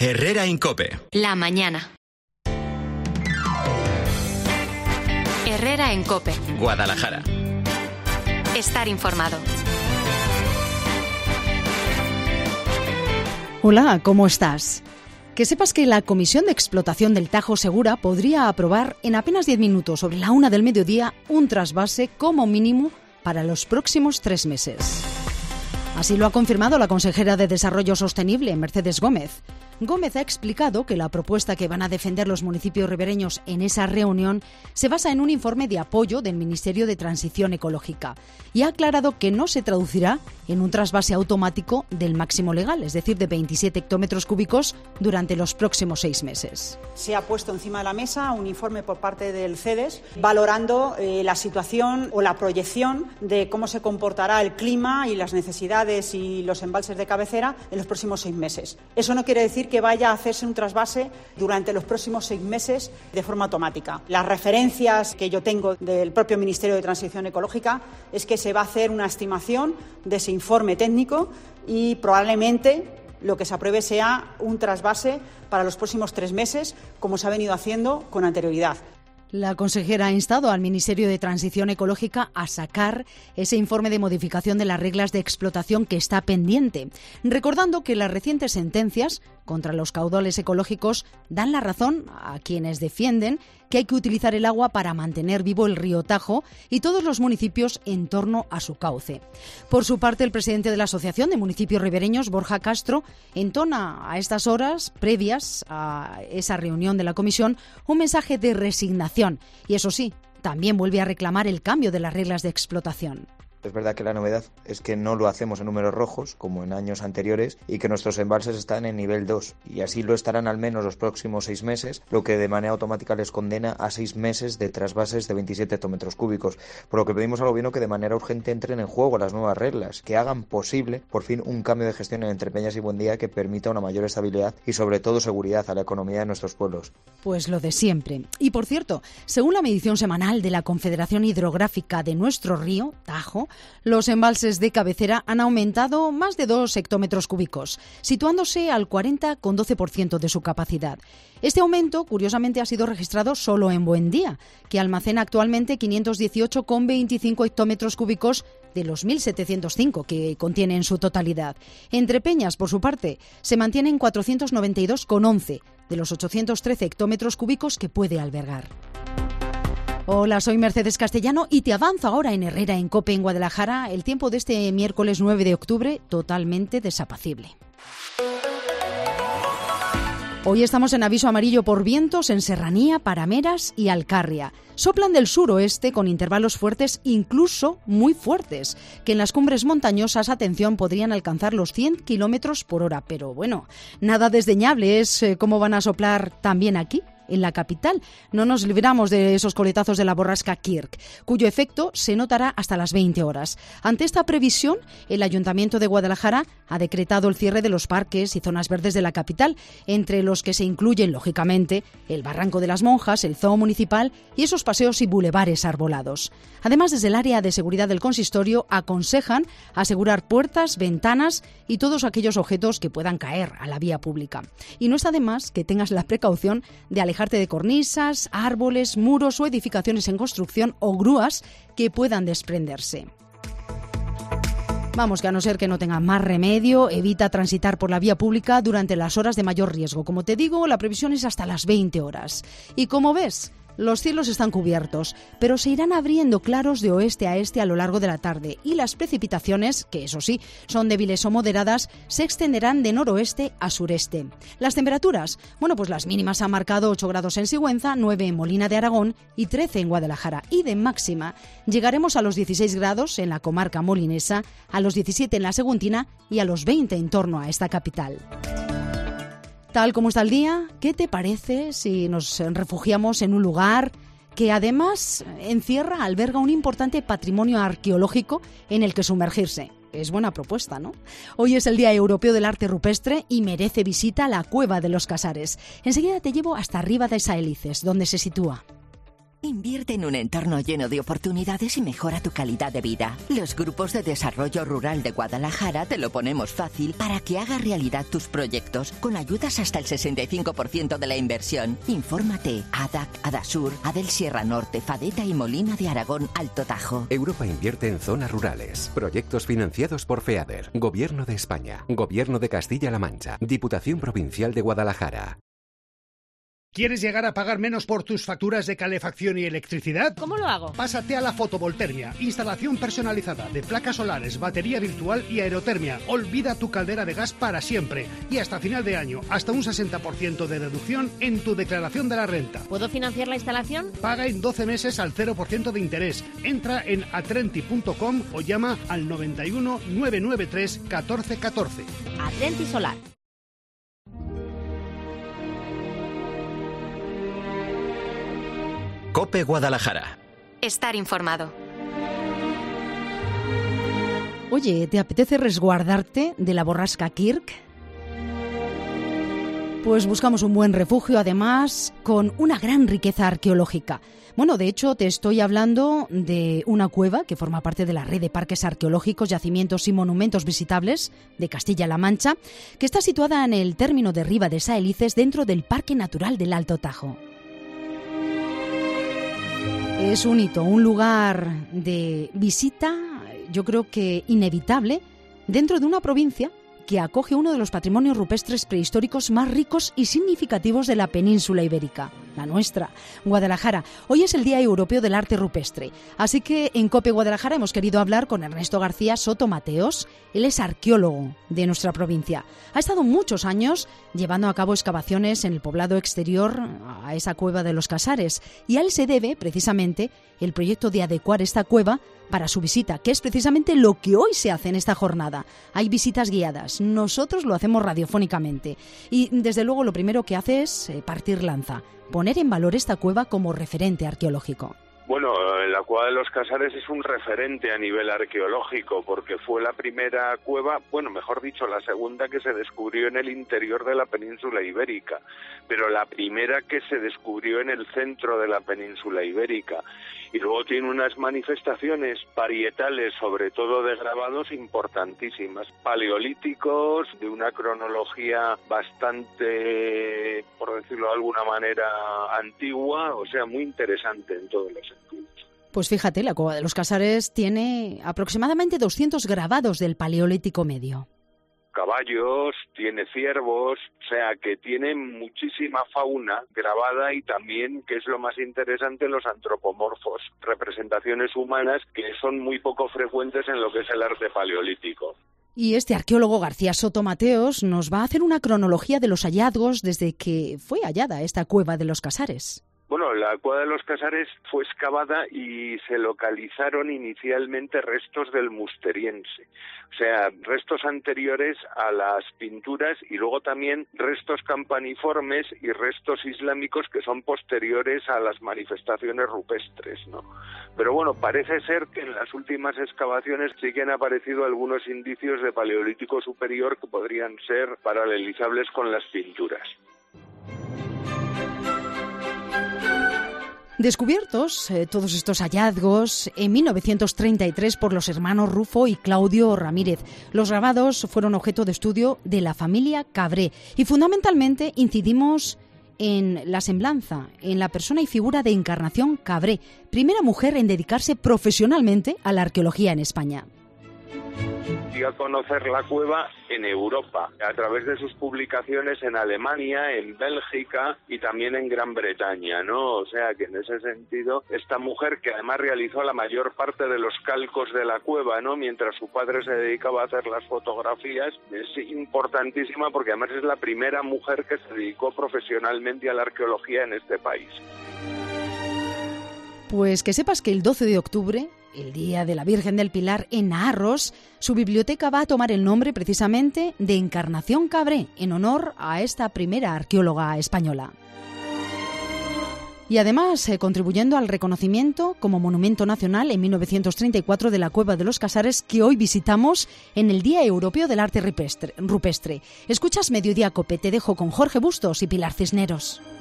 Herrera en COPE. La mañana. Herrera en COPE. Guadalajara. Estar informado. Hola, ¿cómo estás? Que sepas que la Comisión de Explotación del Tajo Segura podría aprobar en apenas 10 minutos, sobre la 1 del mediodía, un trasvase como mínimo para los próximos 3 meses. Así lo ha confirmado la consejera de Desarrollo Sostenible, Mercedes Gómez. Gómez ha explicado que la propuesta que van a defender los municipios ribereños en esa reunión se basa en un informe de apoyo del Ministerio de Transición Ecológica y ha aclarado que no se traducirá en un trasvase automático del máximo legal, es decir, de 27 hectómetros cúbicos durante los próximos 6 meses. Se ha puesto encima de la mesa un informe por parte del CEDES valorando la situación o la proyección de cómo se comportará el clima y las necesidades y los embalses de cabecera en los próximos 6 meses. Eso no quiere decir que vaya a hacerse un trasvase durante los próximos 6 meses de forma automática. Las referencias que yo tengo del propio Ministerio de Transición Ecológica es que se va a hacer una estimación de ese informe técnico y probablemente lo que se apruebe sea un trasvase para los próximos 3 meses, como se ha venido haciendo con anterioridad. La consejera ha instado al Ministerio de Transición Ecológica a sacar ese informe de modificación de las reglas de explotación que está pendiente, recordando que las recientes sentencias contra los caudales ecológicos dan la razón a quienes defienden que hay que utilizar el agua para mantener vivo el río Tajo y todos los municipios en torno a su cauce. Por su parte, el presidente de la Asociación de Municipios Ribereños, Borja Castro, entona a estas horas previas a esa reunión de la comisión un mensaje de resignación y, eso sí, también vuelve a reclamar el cambio de las reglas de explotación. Es verdad que la novedad es que no lo hacemos en números rojos, como en años anteriores, y que nuestros embalses están en nivel 2, y así lo estarán al menos los próximos 6 meses, lo que de manera automática les condena a 6 meses de trasvases de 27 hectómetros cúbicos, por lo que pedimos al Gobierno que de manera urgente entren en juego las nuevas reglas, que hagan posible, por fin, un cambio de gestión en Entrepeñas y Buendía que permita una mayor estabilidad y, sobre todo, seguridad a la economía de nuestros pueblos. Pues lo de siempre. Y, por cierto, según la medición semanal de la Confederación Hidrográfica de nuestro río, Tajo, los embalses de cabecera han aumentado más de 2 hectómetros cúbicos, situándose al 40,12% de su capacidad. Este aumento, curiosamente, ha sido registrado solo en Buendía, que almacena actualmente 518,25 hectómetros cúbicos de los 1.705 que contiene en su totalidad. Entrepeñas, por su parte, se mantiene en 492,11 de los 813 hectómetros cúbicos que puede albergar. Hola, soy Mercedes Castellano y te avanzo ahora en Herrera en COPE en Guadalajara el tiempo de este miércoles 9 de octubre totalmente desapacible. Hoy estamos en aviso amarillo por vientos en Serranía, Parameras y Alcarria. Soplan del suroeste con intervalos fuertes, incluso muy fuertes, que en las cumbres montañosas, atención, podrían alcanzar los 100 kilómetros por hora. Pero bueno, nada desdeñable es cómo van a soplar también aquí, en la capital. No nos libramos de esos coletazos de la borrasca Kirk, cuyo efecto se notará hasta las 20 horas. Ante esta previsión, el Ayuntamiento de Guadalajara ha decretado el cierre de los parques y zonas verdes de la capital, entre los que se incluyen, lógicamente, el Barranco de las Monjas, el Zoo Municipal y esos paseos y bulevares arbolados. Además, desde el área de seguridad del consistorio aconsejan asegurar puertas, ventanas y todos aquellos objetos que puedan caer a la vía pública. Y no está de más que tengas la precaución de alejarte de cornisas, árboles, muros o edificaciones en construcción o grúas que puedan desprenderse. Vamos, que a no ser que no tenga más remedio, evita transitar por la vía pública durante las horas de mayor riesgo. Como te digo, la previsión es hasta las 20 horas. Y como ves, los cielos están cubiertos, pero se irán abriendo claros de oeste a este a lo largo de la tarde y las precipitaciones, que eso sí, son débiles o moderadas, se extenderán de noroeste a sureste. Las temperaturas, bueno, pues las mínimas han marcado 8 grados en Sigüenza, 9 en Molina de Aragón y 13 en Guadalajara. Y de máxima llegaremos a los 16 grados en la comarca molinesa, a los 17 en la Seguntina y a los 20 en torno a esta capital. Tal como está el día, ¿qué te parece si nos refugiamos en un lugar que además alberga un importante patrimonio arqueológico en el que sumergirse? Es buena propuesta, ¿no? Hoy es el Día Europeo del Arte Rupestre y merece visita la Cueva de los Casares. Enseguida te llevo hasta arriba de Saelices, donde se sitúa. Invierte en un entorno lleno de oportunidades y mejora tu calidad de vida. Los grupos de desarrollo rural de Guadalajara te lo ponemos fácil para que hagas realidad tus proyectos, con ayudas hasta el 65% de la inversión. Infórmate. ADAC, ADASUR, ADEL Sierra Norte, FADETA y Molina de Aragón, Alto Tajo. Europa invierte en zonas rurales. Proyectos financiados por FEADER, Gobierno de España, Gobierno de Castilla-La Mancha, Diputación Provincial de Guadalajara. ¿Quieres llegar a pagar menos por tus facturas de calefacción y electricidad? ¿Cómo lo hago? Pásate a la fotovoltermia. Instalación personalizada de placas solares, batería virtual y aerotermia. Olvida tu caldera de gas para siempre. Y hasta final de año, hasta un 60% de deducción en tu declaración de la renta. ¿Puedo financiar la instalación? Paga en 12 meses al 0% de interés. Entra en atrenti.com o llama al 91 993 1414. Atrenti Solar. COPE Guadalajara. Estar informado. Oye, ¿te apetece resguardarte de la borrasca Kirk? Pues buscamos un buen refugio, además, con una gran riqueza arqueológica. Bueno, de hecho, te estoy hablando de una cueva que forma parte de la red de parques arqueológicos, yacimientos y monumentos visitables de Castilla-La Mancha, que está situada en el término de Riba de Saelices, dentro del Parque Natural del Alto Tajo. Es un hito, un lugar de visita, yo creo que inevitable, dentro de una provincia que acoge uno de los patrimonios rupestres prehistóricos más ricos y significativos de la península ibérica, la nuestra, Guadalajara. Hoy es el Día Europeo del Arte Rupestre, así que en COPE Guadalajara hemos querido hablar con Ernesto García Soto Mateos. Él es arqueólogo de nuestra provincia. Ha estado muchos años llevando a cabo excavaciones en el poblado exterior a esa cueva de los Casares, y a él se debe precisamente el proyecto de adecuar esta cueva para su visita, que es precisamente lo que hoy se hace en esta jornada. Hay visitas guiadas, nosotros lo hacemos radiofónicamente, y desde luego lo primero que hace es partir lanza, poner en valor esta cueva como referente arqueológico. Bueno, la Cueva de los Casares es un referente a nivel arqueológico porque fue la primera cueva, bueno, mejor dicho, la segunda que se descubrió en el interior de la península ibérica, pero la primera que se descubrió en el centro de la península ibérica. Y luego tiene unas manifestaciones parietales, sobre todo de grabados, importantísimas, paleolíticos, de una cronología bastante, por decirlo de alguna manera, antigua, o sea, muy interesante en todos los sentidos. Pues fíjate, la Cueva de los Casares tiene aproximadamente 200 grabados del Paleolítico Medio. Caballos, tiene ciervos, o sea que tiene muchísima fauna grabada y también, que es lo más interesante, los antropomorfos, representaciones humanas que son muy poco frecuentes en lo que es el arte paleolítico. Y este arqueólogo García Soto Mateos nos va a hacer una cronología de los hallazgos desde que fue hallada esta Cueva de los Casares. Bueno, la Cueva de los Casares fue excavada y se localizaron inicialmente restos del musteriense, o sea, restos anteriores a las pinturas, y luego también restos campaniformes y restos islámicos que son posteriores a las manifestaciones rupestres, ¿no? Pero bueno, parece ser que en las últimas excavaciones sí que han aparecido algunos indicios de Paleolítico superior que podrían ser paralelizables con las pinturas. Descubiertos todos estos hallazgos en 1933 por los hermanos Rufo y Claudio Ramírez. Los grabados fueron objeto de estudio de la familia Cabré y fundamentalmente incidimos en la semblanza, en la persona y figura de Encarnación Cabré, primera mujer en dedicarse profesionalmente a la arqueología en España. A conocer la cueva en Europa, a través de sus publicaciones en Alemania, en Bélgica y también en Gran Bretaña, ¿no? O sea que en ese sentido, esta mujer, que además realizó la mayor parte de los calcos de la cueva, ¿no?, mientras su padre se dedicaba a hacer las fotografías, es importantísima porque además es la primera mujer que se dedicó profesionalmente a la arqueología en este país. Pues que sepas que el 12 de octubre, el Día de la Virgen del Pilar, en Arros, su biblioteca va a tomar el nombre precisamente de Encarnación Cabré, en honor a esta primera arqueóloga española. Y además, contribuyendo al reconocimiento como Monumento Nacional en 1934 de la Cueva de los Casares, que hoy visitamos en el Día Europeo del Arte Rupestre. Escuchas Mediodía Cope, te dejo con Jorge Bustos y Pilar Cisneros.